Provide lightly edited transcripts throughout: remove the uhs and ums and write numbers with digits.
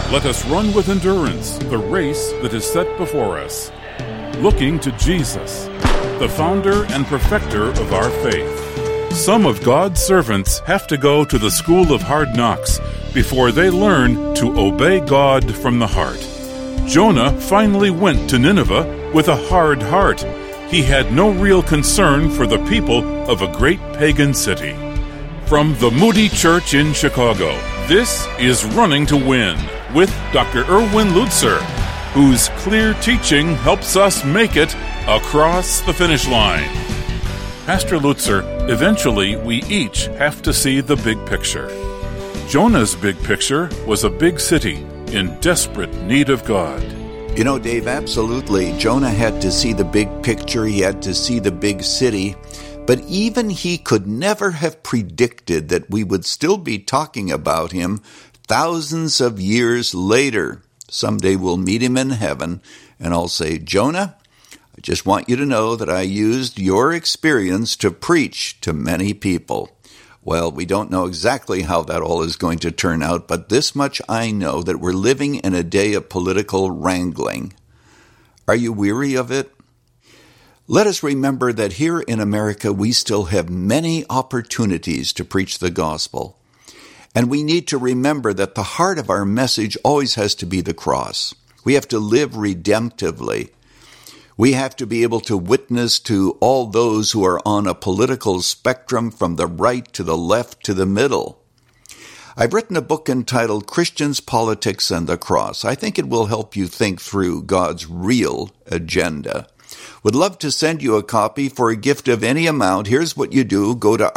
Let us run with endurance the race that is set before us, looking to Jesus, the founder and perfecter of our faith. Some of God's servants have to go to the school of hard knocks before they learn to obey God from the heart. Jonah finally went to Nineveh with a hard heart. He had no real concern for the people of a great pagan city. From the Moody Church in Chicago, this is Running to Win with Dr. Erwin Lutzer, whose clear teaching helps us make it across the finish line. Pastor Lutzer, eventually we each have to see the big picture. Jonah's big picture was a big city in desperate need of God. You know, Dave, absolutely. Jonah had to see the big picture. He had to see the big city. But even he could never have predicted that we would still be talking about him thousands of years later. Someday we'll meet him in heaven, and I'll say, Jonah, I just want you to know that I used your experience to preach to many people. Well, we don't know exactly how that all is going to turn out, but this much I know, that we're living in a day of political wrangling. Are you weary of it? Let us remember that here in America, we still have many opportunities to preach the gospel. And we need to remember that the heart of our message always has to be the cross. We have to live redemptively. We have to be able to witness to all those who are on a political spectrum from the right to the left to the middle. I've written a book entitled Christians, Politics, and the Cross. I think it will help you think through God's real agenda. Would love to send you a copy for a gift of any amount. Here's what you do. Go to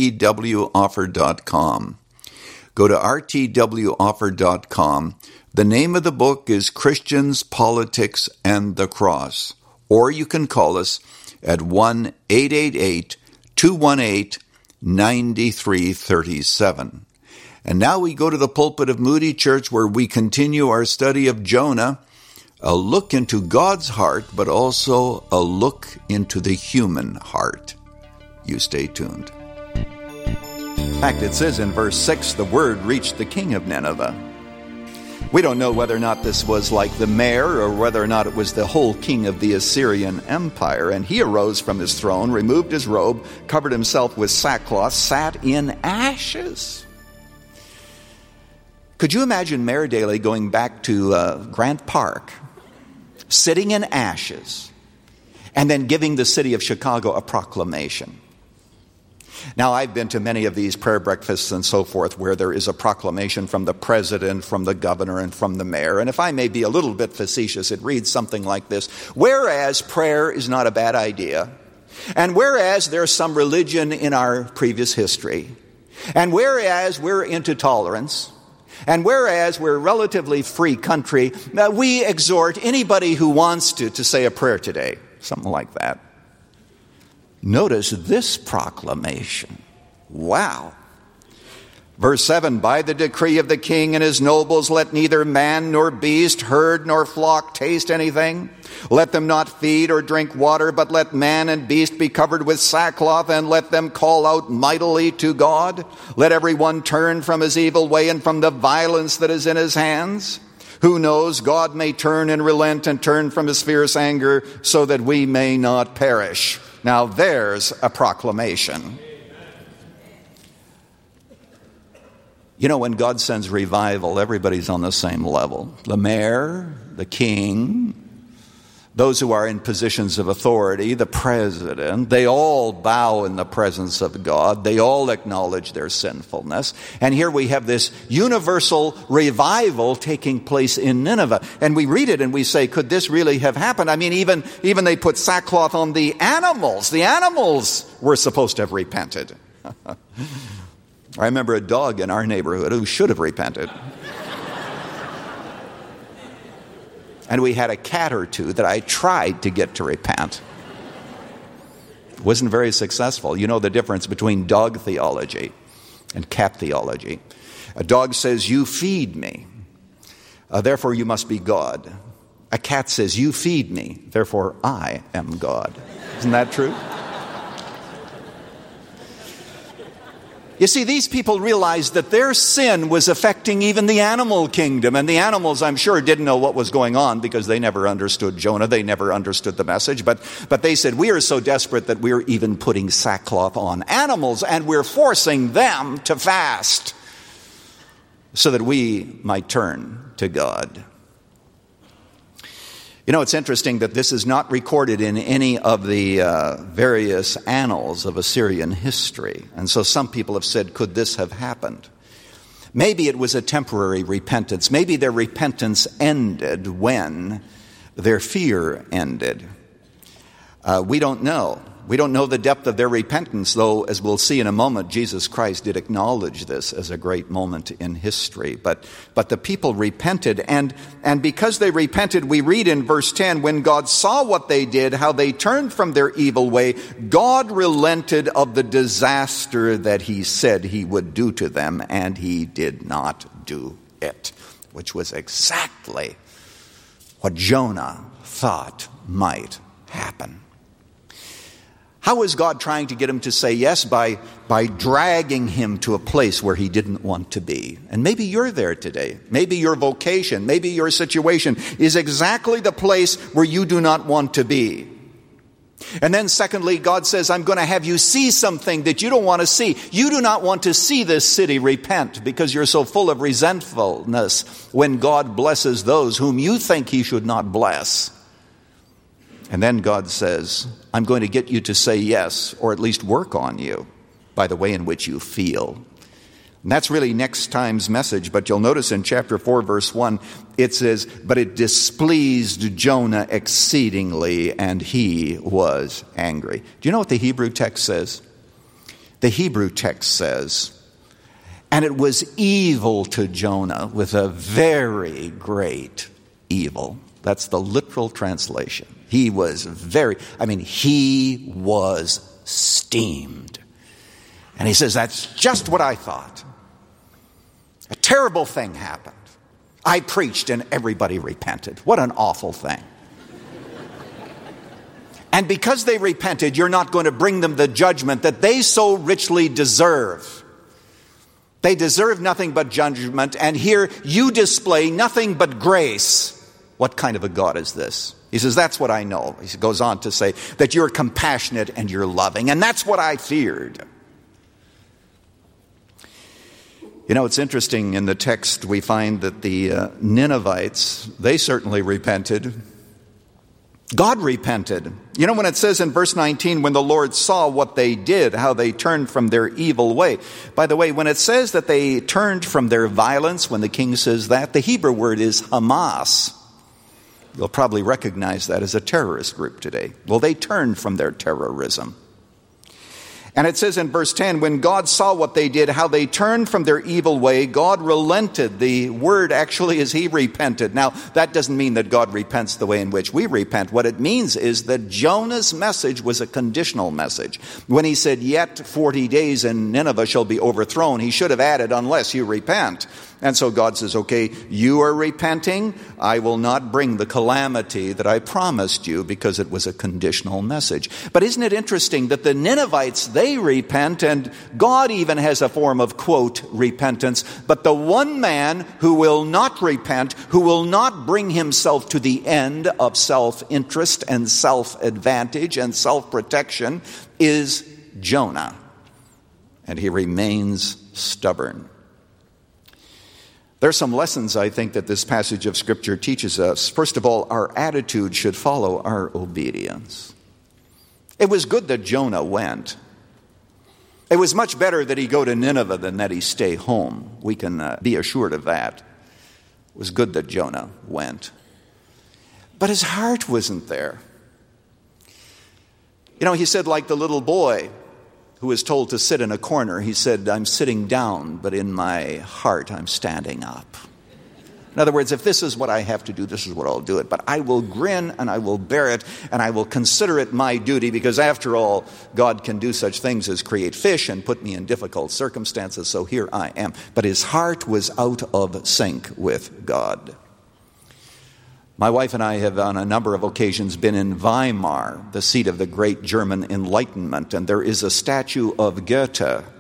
rtwoffer.com. Go to rtwoffer.com. The name of the book is Christians, Politics, and the Cross. Or you can call us at 1-888-218-9337. And now we go to the pulpit of Moody Church, where we continue our study of Jonah, a look into God's heart, but also a look into the human heart. You stay tuned. In fact, it says in verse 6, the word reached the king of Nineveh. We don't know whether or not this was like the mayor or whether or not it was the whole king of the Assyrian Empire. And he arose from his throne, removed his robe, covered himself with sackcloth, sat in ashes. Could you imagine Mayor Daley going back to Grant Park, sitting in ashes, and then giving the city of Chicago a proclamation? Now, I've been to many of these prayer breakfasts and so forth where there is a proclamation from the president, from the governor, and from the mayor. And if I may be a little bit facetious, it reads something like this. Whereas prayer is not a bad idea, and whereas there's some religion in our previous history, and whereas we're into tolerance, and whereas we're a relatively free country, we exhort anybody who wants to say a prayer today. Something like that. Notice this proclamation. Wow. Verse 7, by the decree of the king and his nobles, let neither man nor beast, herd nor flock taste anything. Let them not feed or drink water, but let man and beast be covered with sackcloth, and let them call out mightily to God. Let everyone turn from his evil way and from the violence that is in his hands. Who knows, God may turn and relent and turn from his fierce anger so that we may not perish. Now there's a proclamation. You know, when God sends revival, everybody's on the same level. The mayor, the king, those who are in positions of authority, the president, they all bow in the presence of God. They all acknowledge their sinfulness. And here we have this universal revival taking place in Nineveh. And we read it and we say, could this really have happened? I mean, even they put sackcloth on the animals. The animals were supposed to have repented. I remember a dog in our neighborhood who should have repented. And we had a cat or two that I tried to get to repent. Wasn't very successful. You know the difference between dog theology and cat theology. A dog says, you feed me, therefore you must be God. A cat says, you feed me, therefore I am God. Isn't that true? You see, these people realized that their sin was affecting even the animal kingdom. And the animals, I'm sure, didn't know what was going on because they never understood Jonah. They never understood the message. But they said, we are so desperate that we're even putting sackcloth on animals and we're forcing them to fast so that we might turn to God. You know, it's interesting that this is not recorded in any of the various annals of Assyrian history. And so some people have said, could this have happened? Maybe it was a temporary repentance. Maybe their repentance ended when their fear ended. We don't know. We don't know the depth of their repentance, though, as we'll see in a moment, Jesus Christ did acknowledge this as a great moment in history. But the people repented, and because they repented, we read in verse 10, when God saw what they did, how they turned from their evil way, God relented of the disaster that he said he would do to them, and he did not do it, which was exactly what Jonah thought might happen. How was God trying to get him to say yes? By dragging him to a place where he didn't want to be. And maybe you're there today. Maybe your vocation, maybe your situation is exactly the place where you do not want to be. And then secondly, God says, I'm going to have you see something that you don't want to see. You do not want to see this city repent because you're so full of resentfulness when God blesses those whom you think he should not bless. And then God says, I'm going to get you to say yes, or at least work on you by the way in which you feel. And that's really next time's message, but you'll notice in chapter 4, verse 1, it says, but it displeased Jonah exceedingly, and he was angry. Do you know what the Hebrew text says? The Hebrew text says, and it was evil to Jonah with a very great evil. That's the literal translation. He was he was steamed. And he says, that's just what I thought. A terrible thing happened. I preached and everybody repented. What an awful thing. And because they repented, you're not going to bring them the judgment that they so richly deserve. They deserve nothing but judgment, and here you display nothing but grace. What kind of a God is this? He says, that's what I know. He goes on to say that you're compassionate and you're loving, and that's what I feared. You know, it's interesting in the text we find that the Ninevites, they certainly repented. God repented. You know, when it says in verse 19, when the Lord saw what they did, how they turned from their evil way. By the way, when it says that they turned from their violence, when the king says that, the Hebrew word is Hamas. You'll probably recognize that as a terrorist group today. Well, they turned from their terrorism. And it says in verse 10, when God saw what they did, how they turned from their evil way, God relented. The word actually is he repented. Now, that doesn't mean that God repents the way in which we repent. What it means is that Jonah's message was a conditional message. When he said, yet 40 days and Nineveh shall be overthrown, he should have added, unless you repent. And so God says, okay, you are repenting. I will not bring the calamity that I promised you, because it was a conditional message. But isn't it interesting that the Ninevites, they repent, and God even has a form of, quote, repentance. But the one man who will not repent, who will not bring himself to the end of self-interest and self-advantage and self-protection is Jonah. And he remains stubborn. There are some lessons, I think, that this passage of Scripture teaches us. First of all, our attitude should follow our obedience. It was good that Jonah went. It was much better that he go to Nineveh than that he stay home. We can be assured of that. It was good that Jonah went. But his heart wasn't there. You know, he said, like the little boy who was told to sit in a corner, he said, I'm sitting down, but in my heart I'm standing up. In other words, if this is what I have to do, this is what I'll do it. But I will grin and I will bear it and I will consider it my duty, because after all, God can do such things as create fish and put me in difficult circumstances, so here I am. But his heart was out of sync with God. My wife and I have on a number of occasions been in Weimar, the seat of the great German Enlightenment, and there is a statue of Goethe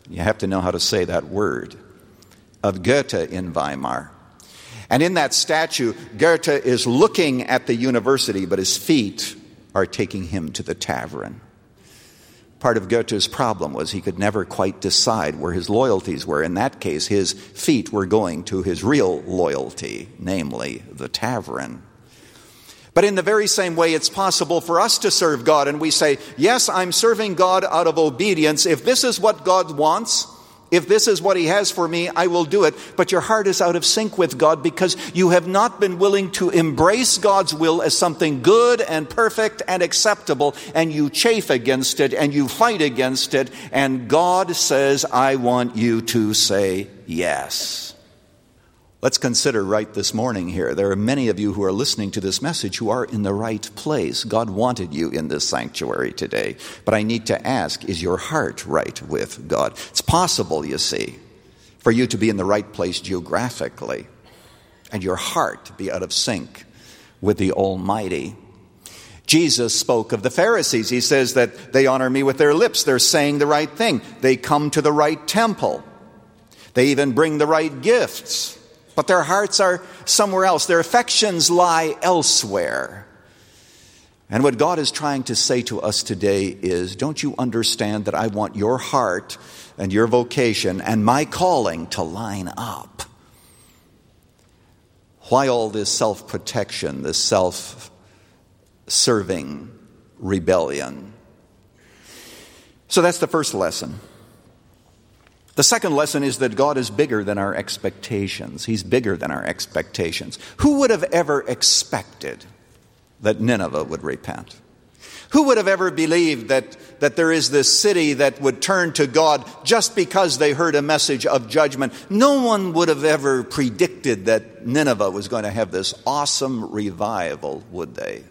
You have to know how to say that word. Of Goethe in Weimar. And in that statue, Goethe is looking at the university, but his feet are taking him to the tavern. Part of Goethe's problem was he could never quite decide where his loyalties were. In that case, his feet were going to his real loyalty, namely the tavern. But in the very same way, it's possible for us to serve God, and we say, yes, I'm serving God out of obedience. If this is what God wants, if this is what He has for me, I will do it. But your heart is out of sync with God because you have not been willing to embrace God's will as something good and perfect and acceptable, and you chafe against it and you fight against it, and God says, I want you to say yes. Let's consider right this morning here. There are many of you who are listening to this message who are in the right place. God wanted you in this sanctuary today. But I need to ask, is your heart right with God? It's possible, you see, for you to be in the right place geographically and your heart to be out of sync with the Almighty. Jesus spoke of the Pharisees. He says that they honor me with their lips. They're saying the right thing. They come to the right temple. They even bring the right gifts. But their hearts are somewhere else. Their affections lie elsewhere. And what God is trying to say to us today is, don't you understand that I want your heart and your vocation and my calling to line up? Why all this self-protection, this self-serving rebellion? So that's the first lesson. The second lesson is that God is bigger than our expectations. He's bigger than our expectations. Who would have ever expected that Nineveh would repent? Who would have ever believed that there is this city that would turn to God just because they heard a message of judgment? No one would have ever predicted that Nineveh was going to have this awesome revival, would they?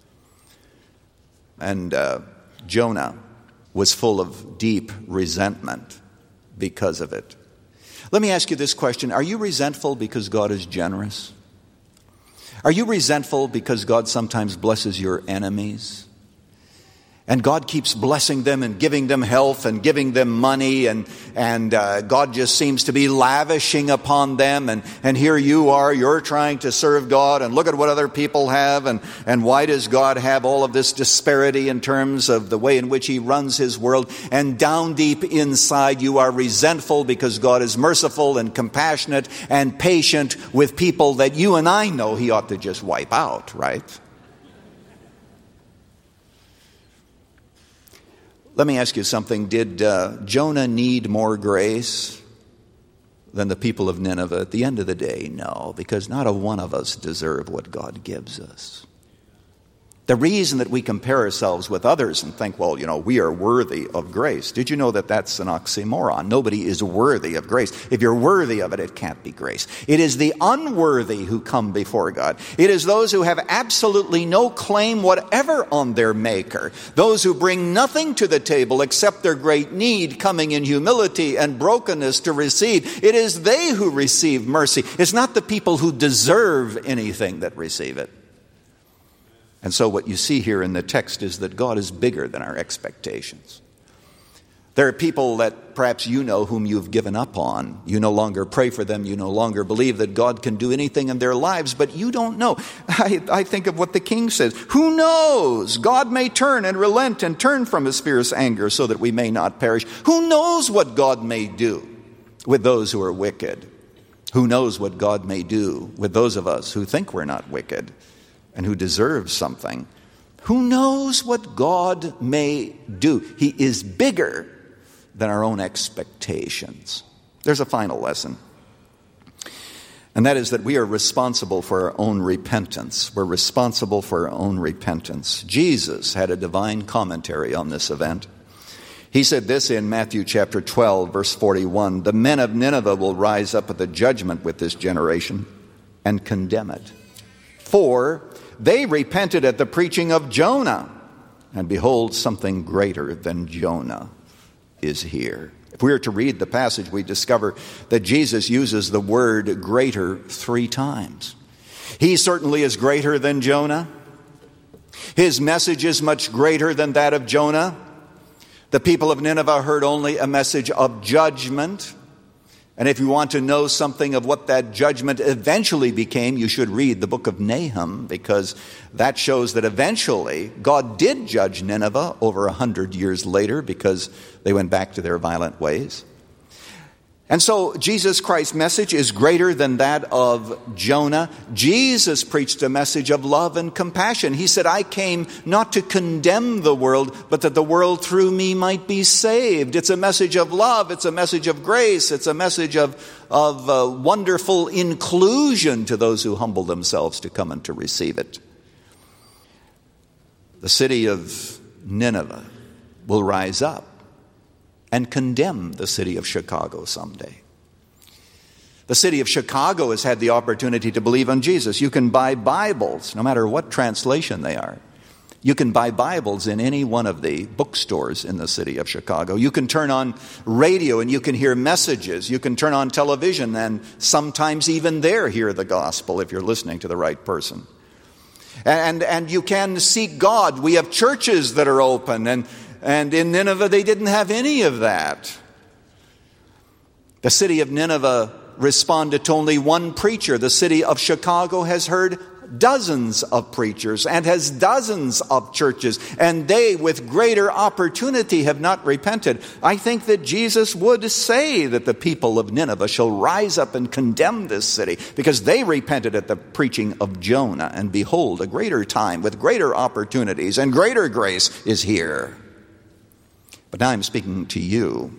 And Jonah was full of deep resentment because of it. Let me ask you this question. Are you resentful because God is generous? Are you resentful because God sometimes blesses your enemies? And God keeps blessing them and giving them health and giving them money, and God just seems to be lavishing upon them, and here you are, you're trying to serve God, and look at what other people have, and why does God have all of this disparity in terms of the way in which He runs His world? And down deep inside you are resentful because God is merciful and compassionate and patient with people that you and I know He ought to just wipe out, right? Let me ask you something. Did Jonah need more grace than the people of Nineveh? At the end of the day, no, because not a one of us deserve what God gives us. The reason that we compare ourselves with others and think, well, we are worthy of grace. Did you know that that's an oxymoron? Nobody is worthy of grace. If you're worthy of it, it can't be grace. It is the unworthy who come before God. It is those who have absolutely no claim whatever on their Maker. Those who bring nothing to the table except their great need, coming in humility and brokenness to receive. It is they who receive mercy. It's not the people who deserve anything that receive it. And so what you see here in the text is that God is bigger than our expectations. There are people that perhaps you know whom you've given up on. You no longer pray for them. You no longer believe that God can do anything in their lives, but you don't know. I think of what the king says. Who knows? God may turn and relent and turn from His fierce anger so that we may not perish. Who knows what God may do with those who are wicked? Who knows what God may do with those of us who think we're not wicked and who deserve something? Who knows what God may do? He is bigger than our own expectations. There's a final lesson, and that is that we are responsible for our own repentance. We're responsible for our own repentance. Jesus had a divine commentary on this event. He said this in Matthew chapter 12, verse 41, "The men of Nineveh will rise up at the judgment with this generation and condemn it. For they repented at the preaching of Jonah, and behold, something greater than Jonah is here." If we were to read the passage, we discover that Jesus uses the word greater 3 times. He certainly is greater than Jonah. His message is much greater than that of Jonah. The people of Nineveh heard only a message of judgment. And if you want to know something of what that judgment eventually became, you should read the book of Nahum, because that shows that eventually God did judge Nineveh over 100 years later because they went back to their violent ways. And so Jesus Christ's message is greater than that of Jonah. Jesus preached a message of love and compassion. He said, I came not to condemn the world, but that the world through me might be saved. It's a message of love. It's a message of grace. It's a message of wonderful inclusion to those who humble themselves to come and to receive it. The city of Nineveh will rise up and condemn the city of Chicago someday. The city of Chicago has had the opportunity to believe on Jesus. You can buy Bibles, no matter what translation they are. You can buy Bibles in any one of the bookstores in the city of Chicago. You can turn on radio and you can hear messages. You can turn on television and sometimes even there hear the gospel if you're listening to the right person. And you can seek God. We have churches that are open, and in Nineveh, they didn't have any of that. The city of Nineveh responded to only one preacher. The city of Chicago has heard dozens of preachers and has dozens of churches, and they, with greater opportunity, have not repented. I think that Jesus would say that the people of Nineveh shall rise up and condemn this city because they repented at the preaching of Jonah. And behold, a greater time with greater opportunities and greater grace is here. But now I'm speaking to you.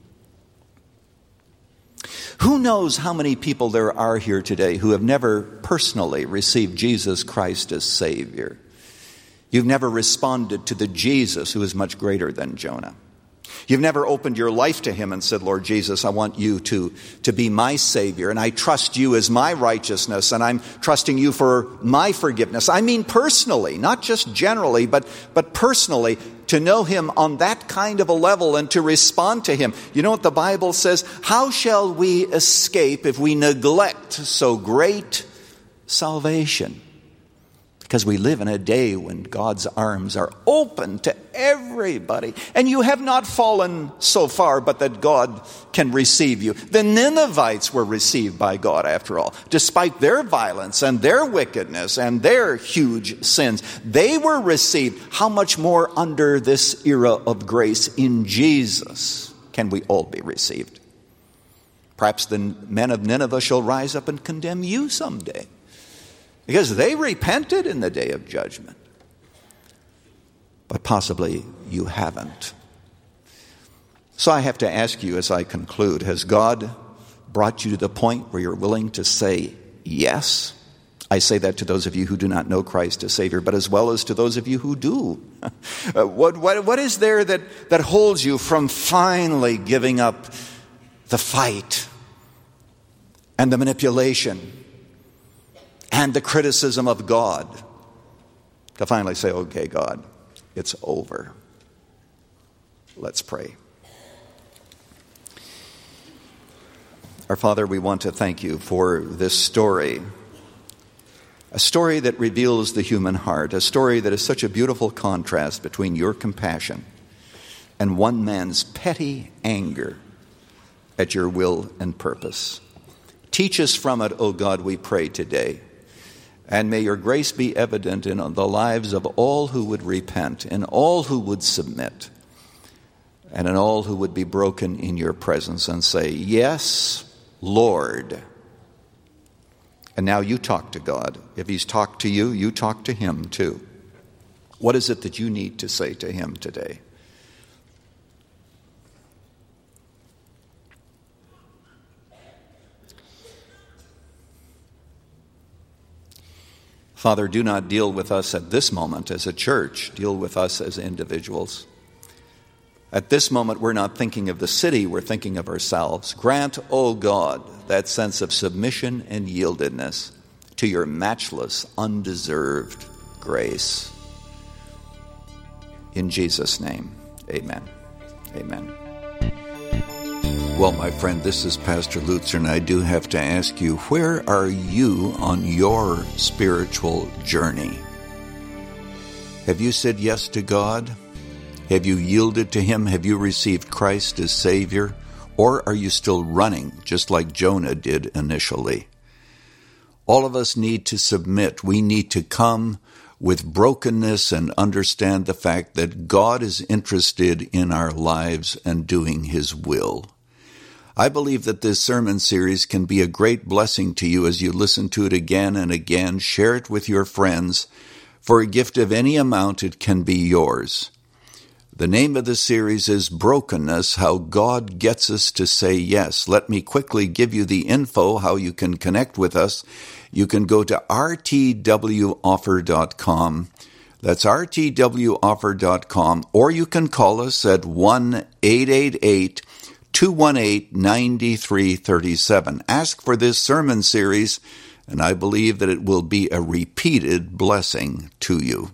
Who knows how many people there are here today who have never personally received Jesus Christ as Savior? You've never responded to the Jesus who is much greater than Jonah. You've never opened your life to Him and said, Lord Jesus, I want you to be my Savior, and I trust you as my righteousness, and I'm trusting you for my forgiveness. I mean personally, not just generally, but personally, to know Him on that kind of a level and to respond to Him. You know what the Bible says? How shall we escape if we neglect so great salvation? Because we live in a day when God's arms are open to everybody. And you have not fallen so far but that God can receive you. The Ninevites were received by God after all. Despite their violence and their wickedness and their huge sins, they were received. How much more under this era of grace in Jesus can we all be received? Perhaps the men of Nineveh shall rise up and condemn you someday, because they repented in the day of judgment. But possibly you haven't. So I have to ask you as I conclude, has God brought you to the point where you're willing to say yes? I say that to those of you who do not know Christ as Savior, but as well as to those of you who do. What is there that holds you from finally giving up the fight and the manipulation and the criticism of God, to finally say, okay, God, it's over. Let's pray. Our Father, we want to thank you for this story, a story that reveals the human heart, a story that is such a beautiful contrast between your compassion and one man's petty anger at your will and purpose. Teach us from it, O God, we pray today. And may your grace be evident in the lives of all who would repent, in all who would submit, and in all who would be broken in your presence and say, yes, Lord. And now you talk to God. If He's talked to you, you talk to Him too. What is it that you need to say to Him today? Father, do not deal with us at this moment as a church. Deal with us as individuals. At this moment, we're not thinking of the city, we're thinking of ourselves. Grant, O God, that sense of submission and yieldedness to your matchless, undeserved grace. In Jesus' name, amen. Amen. Well, my friend, this is Pastor Lutzer, and I do have to ask you, where are you on your spiritual journey? Have you said yes to God? Have you yielded to Him? Have you received Christ as Savior? Or are you still running, just like Jonah did initially? All of us need to submit. We need to come with brokenness and understand the fact that God is interested in our lives and doing His will. I believe that this sermon series can be a great blessing to you as you listen to it again and again. Share it with your friends. For a gift of any amount, it can be yours. The name of the series is Brokenness, How God Gets Us to Say Yes. Let me quickly give you the info how you can connect with us. You can go to rtwoffer.com. That's rtwoffer.com. Or you can call us at 1-888-218-9337. Ask for this sermon series, and I believe that it will be a repeated blessing to you.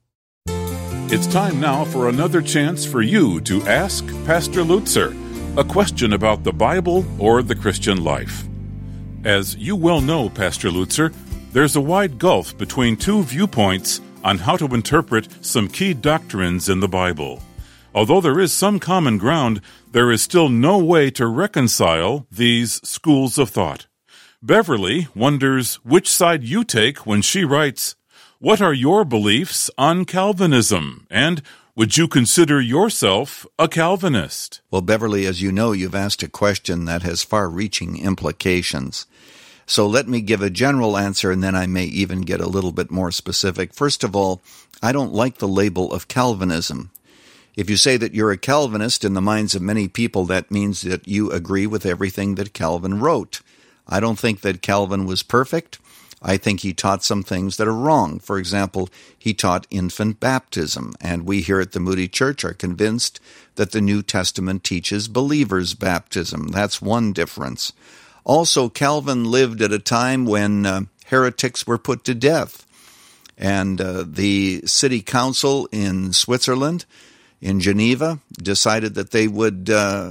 It's time now for another chance for you to ask Pastor Lutzer a question about the Bible or the Christian life. As you well know, Pastor Lutzer, there's a wide gulf between two viewpoints on how to interpret some key doctrines in the Bible. Although there is some common ground, there is still no way to reconcile these schools of thought. Beverly wonders which side you take when she writes, "What are your beliefs on Calvinism? And would you consider yourself a Calvinist?" Well, Beverly, as you know, you've asked a question that has far-reaching implications. So let me give a general answer, and then I may even get a little bit more specific. First of all, I don't like the label of Calvinism. If you say that you're a Calvinist, in the minds of many people, that means that you agree with everything that Calvin wrote. I don't think that Calvin was perfect. I think he taught some things that are wrong. For example, he taught infant baptism, and we here at the Moody Church are convinced that the New Testament teaches believers' baptism. That's one difference. Also, Calvin lived at a time when heretics were put to death, and the city council in Switzerland, in Geneva, decided that they would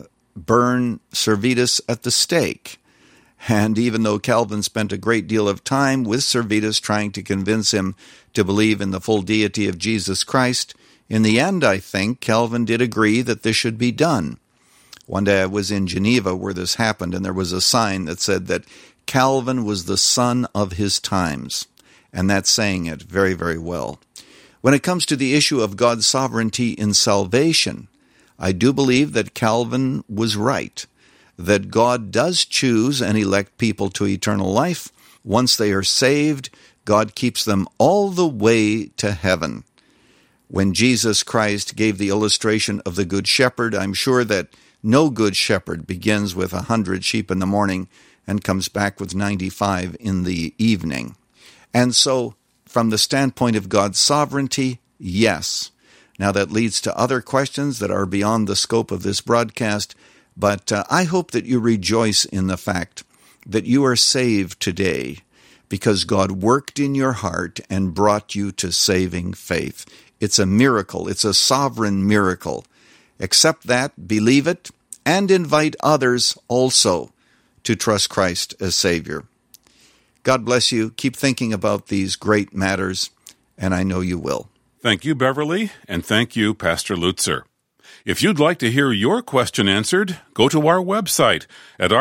burn Servetus at the stake. And even though Calvin spent a great deal of time with Servetus trying to convince him to believe in the full deity of Jesus Christ, in the end, I think, Calvin did agree that this should be done. One day I was in Geneva where this happened, and there was a sign that said that Calvin was the son of his times. And that's saying it very, very well. When it comes to the issue of God's sovereignty in salvation, I do believe that Calvin was right, that God does choose and elect people to eternal life. Once they are saved, God keeps them all the way to heaven. When Jesus Christ gave the illustration of the Good Shepherd, I'm sure that no good shepherd begins with 100 sheep in the morning and comes back with 95 in the evening. And so, from the standpoint of God's sovereignty, yes. Now that leads to other questions that are beyond the scope of this broadcast, but I hope that you rejoice in the fact that you are saved today because God worked in your heart and brought you to saving faith. It's a miracle. It's a sovereign miracle. Accept that, believe it, and invite others also to trust Christ as Savior. God bless you. Keep thinking about these great matters, and I know you will. Thank you, Beverly, and thank you, Pastor Lutzer. If you'd like to hear your question answered, go to our website at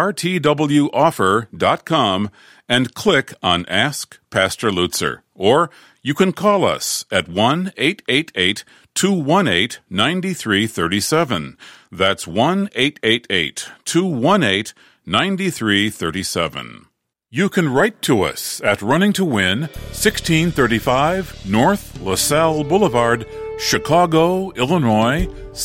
rtwoffer.com and click on Ask Pastor Lutzer. Or you can call us at 1-888-218-9337. That's 1-888-218-9337. You can write to us at Running to Win, 1635 North LaSalle Boulevard, Chicago, Illinois,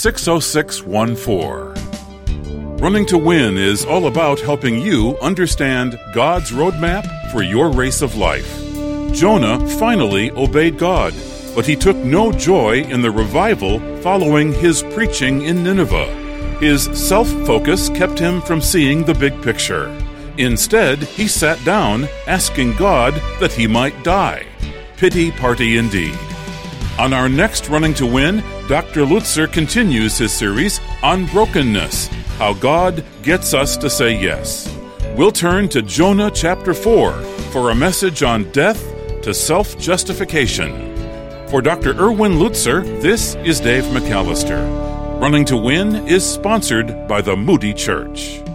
60614. Running to Win is all about helping you understand God's roadmap for your race of life. Jonah finally obeyed God, but he took no joy in the revival following his preaching in Nineveh. His self-focus kept him from seeing the big picture. Instead, he sat down, asking God that he might die. Pity party indeed. On our next Running to Win, Dr. Lutzer continues his series on brokenness, how God gets us to say yes. We'll turn to Jonah chapter 4 for a message on death to self-justification. For Dr. Erwin Lutzer, this is Dave McAllister. Running to Win is sponsored by the Moody Church.